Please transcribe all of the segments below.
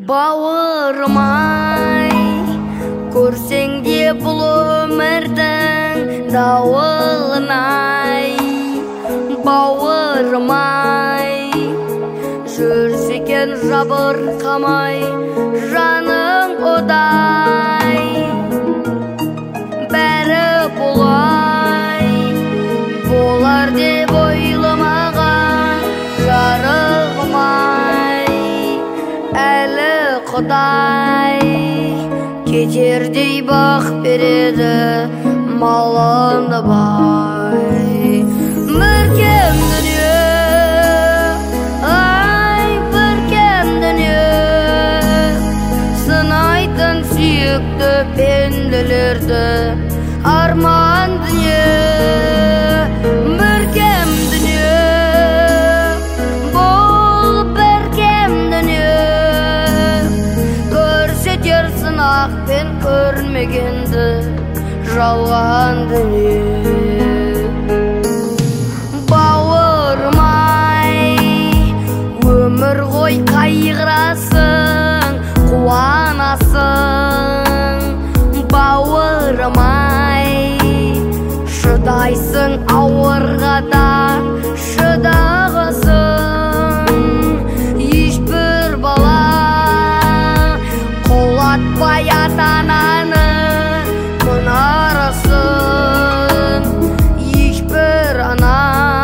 Бауырмай, көрсең де бұл өмірдің дауылынай. Бауырмай, жүрсекен жабырқамай, жаның одай. Бәрі бұлай болар деп ойламаған жарығымай. Әлі Құдай кетердей бақ береді малынды бай. Бүркем дүние, ай бүркем дүние, сынайтын сүйікті пенделерді арман дүние. Бүркем дүние, бұл бүркем дүние, көрсетер сынақпен көрмегенді жалған дүние. Бауырмай, өмір ғой қайғырасың, қуанасың. Бауырмай, шыдайсың ауырға да шыдағысың. Ешбір бала құлатпай ата-ананың мұнарасын. Ешбір ана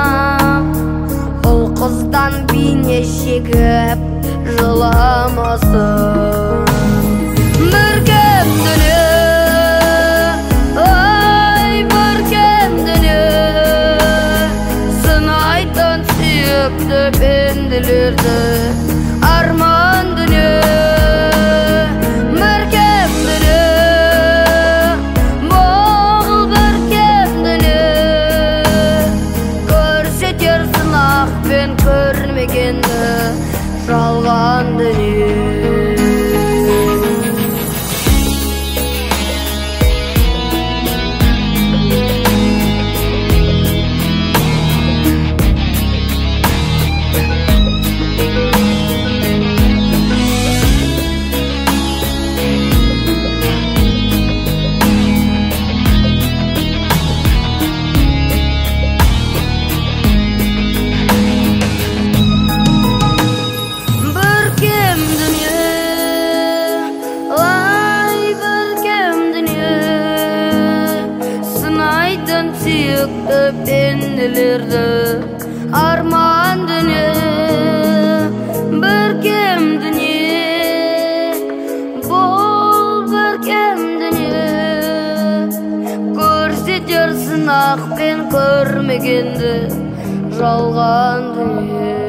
ұл қыздан бейне шегіп жыламасын. Бүркем дүние, ай бүркем дүние, сынайтын сүйікті пенделерді арман дүние. Бүркем дүние, бұл бүркем дүние, көрсетер сынақпен көрмегенді жалған дүние. Сүйікті пенделерді арман дүние. Бүркем дүние, бұл бүркем дүние, көрсетер сынақпен көрмегенді жалған дүние.